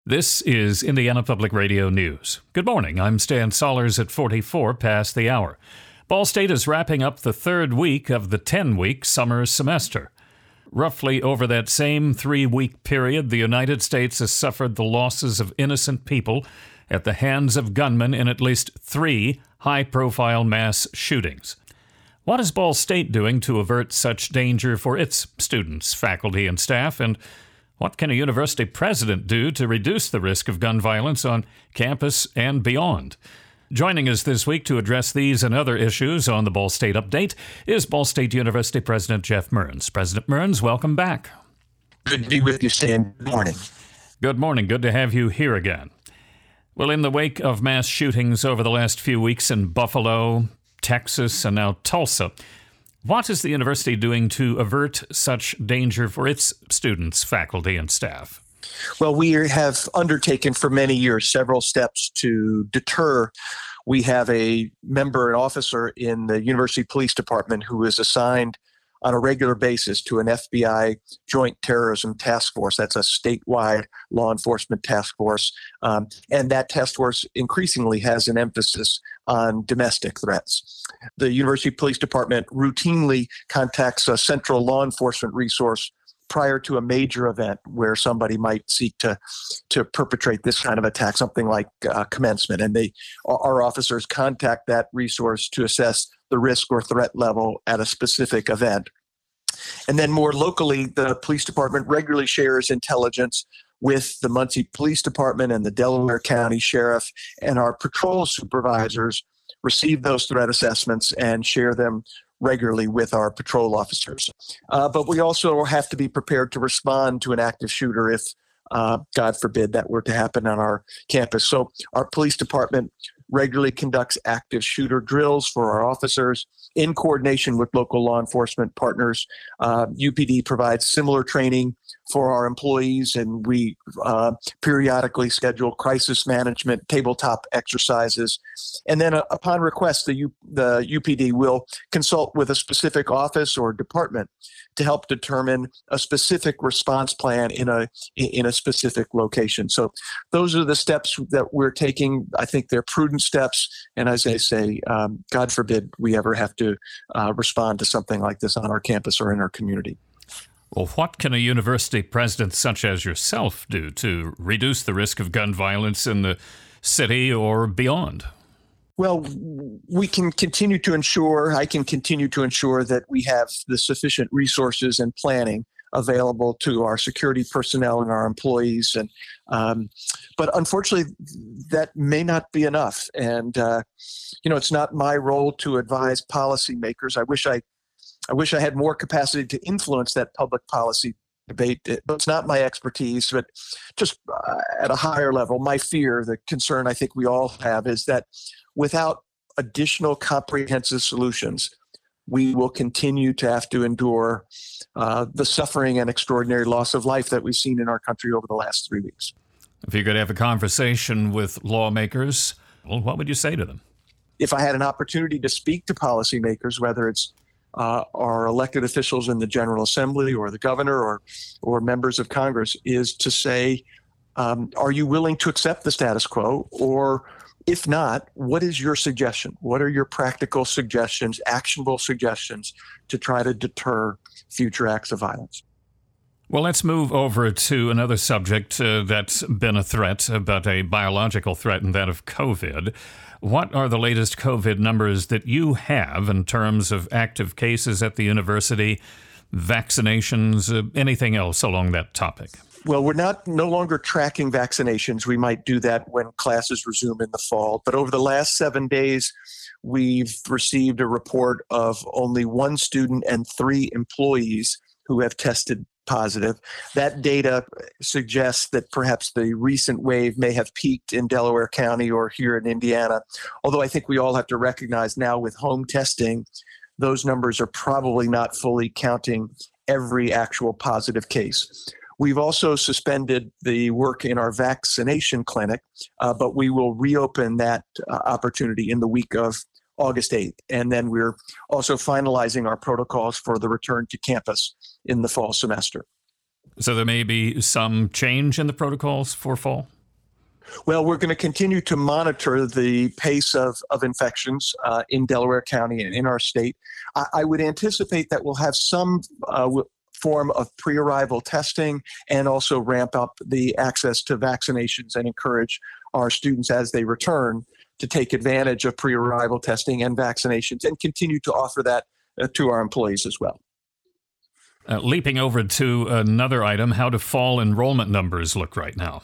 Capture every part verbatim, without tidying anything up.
This is Indiana Public Radio News. Good morning. I'm Stan Sollers at forty-four past the hour. Ball State is wrapping up the third week of the ten-week summer semester. Roughly over that same three-week period, the United States has suffered the losses of innocent people at the hands of gunmen in at least three high-profile mass shootings. What is Ball State doing to avert such danger for its students, faculty, and staff, and what can a university president do to reduce the risk of gun violence on campus and beyond? Joining us this week to address these and other issues on the Ball State Update is Ball State University President Jeff Mearns. President Mearns, welcome back. Good to be with you, Stan. Good morning. Good morning. Good to have you here again. Well, in the wake of mass shootings over the last few weeks in Buffalo, Texas, and now Tulsa, what is the university doing to avert such danger for its students, faculty, and staff? Well, we have undertaken for many years several steps to deter. We have a member, an officer in the University Police Department who is assigned on a regular basis to an F B I Joint Terrorism Task Force. That's a statewide law enforcement task force. Um, and that task force increasingly has an emphasis on domestic threats. The University Police Department routinely contacts a central law enforcement resource prior to a major event where somebody might seek to to perpetrate this kind of attack, something like uh, commencement. And they, our officers contact that resource to assess the risk or threat level at a specific event. And then more locally, the police department regularly shares intelligence with the Muncie Police Department and the Delaware County Sheriff, and our patrol supervisors receive those threat assessments and share them regularly with our patrol officers. Uh, but we also have to be prepared to respond to an active shooter if, uh, God forbid, that were to happen on our campus. So our police department regularly conducts active shooter drills for our officers in coordination with local law enforcement partners. Uh, U P D provides similar training for our employees, and we uh, periodically schedule crisis management tabletop exercises. And then uh, upon request, the, U- the U P D will consult with a specific office or department to help determine a specific response plan in a in a specific location. So those are the steps that we're taking. I think they're prudent steps. And as I say, um, God forbid we ever have to uh, respond to something like this on our campus or in our community. Well, what can a university president such as yourself do to reduce the risk of gun violence in the city or beyond? Well, we can continue to ensure, I can continue to ensure that we have the sufficient resources and planning available to our security personnel and our employees. And um, but unfortunately, that may not be enough. And, uh, you know, it's not my role to advise policymakers. I wish I, I wish I had more capacity to influence that public policy debate, but it's not my expertise. But just uh, at a higher level, my fear, the concern I think we all have is that without additional comprehensive solutions, we will continue to have to endure uh, the suffering and extraordinary loss of life that we've seen in our country over the last three weeks. If you could have a conversation with lawmakers, well, what would you say to them? If I had an opportunity to speak to policymakers, whether it's uh, our elected officials in the General Assembly or the governor or or members of Congress, is to say, um, are you willing to accept the status quo? Or if not, what is your suggestion? What are your practical suggestions, actionable suggestions to try to deter future acts of violence? Well, let's move over to another subject uh, that's been a threat, but a biological threat, and that of COVID. What are the latest COVID numbers that you have in terms of active cases at the university, vaccinations, uh, anything else along that topic? Well, we're not no longer tracking vaccinations. We might do that when classes resume in the fall. But over the last seven days, we've received a report of only one student and three employees who have tested positive. That data suggests that perhaps the recent wave may have peaked in Delaware County or here in Indiana. Although I think we all have to recognize now with home testing, those numbers are probably not fully counting every actual positive case. We've also suspended the work in our vaccination clinic, uh, but we will reopen that uh, opportunity in the week of August eighth. And then we're also finalizing our protocols for the return to campus in the fall semester. So there may be some change in the protocols for fall? Well, we're going to continue to monitor the pace of, of infections uh, in Delaware County and in our state. I, I would anticipate that we'll have some uh, form of pre-arrival testing and also ramp up the access to vaccinations and encourage our students as they return to take advantage of pre-arrival testing and vaccinations and continue to offer that uh, to our employees as well. Uh, leaping over to another item, how do fall enrollment numbers look right now?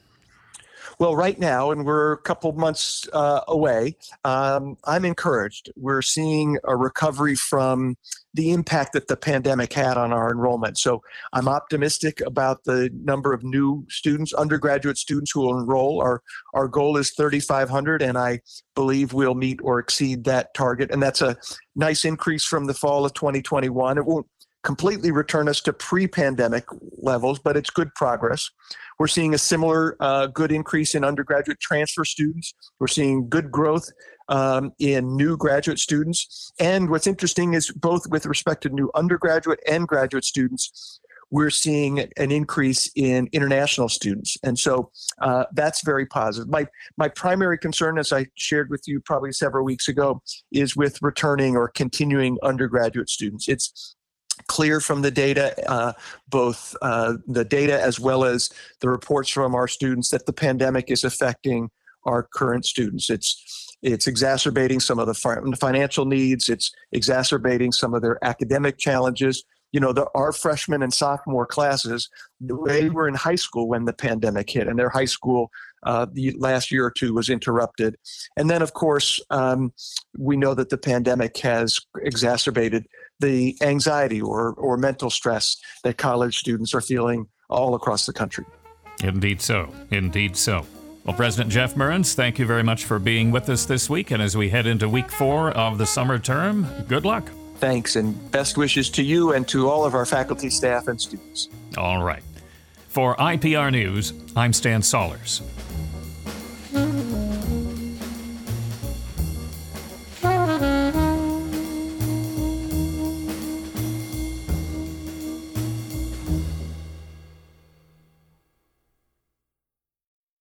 Well, right now, and we're a couple months uh, away, um, I'm encouraged. We're seeing a recovery from the impact that the pandemic had on our enrollment. So I'm optimistic about the number of new students, undergraduate students who will enroll. Our, our goal is thirty-five hundred, and I believe we'll meet or exceed that target. And that's a nice increase from the fall of twenty twenty-one. It won't completely return us to pre-pandemic levels, but it's good progress. We're seeing a similar uh, good increase in undergraduate transfer students. We're seeing good growth um, in new graduate students. And what's interesting is both with respect to new undergraduate and graduate students, we're seeing an increase in international students. And so uh, that's very positive. My, my primary concern, as I shared with you probably several weeks ago, is with returning or continuing undergraduate students. It's clear from the data, uh, both uh, the data as well as the reports from our students, that the pandemic is affecting our current students. It's it's exacerbating some of the fi- financial needs. It's exacerbating some of their academic challenges. You know, the, our freshman and sophomore classes, they were in high school when the pandemic hit, and their high school uh, the last year or two was interrupted. And then, of course, um, we know that the pandemic has exacerbated the anxiety or, or mental stress that college students are feeling all across the country. Indeed so. Indeed so. Well, President Jeff Meurrens, thank you very much for being with us this week. And as we head into week four of the summer term, good luck. Thanks, and best wishes to you and to all of our faculty, staff, and students. All right. For I P R News, I'm Stan Sollers.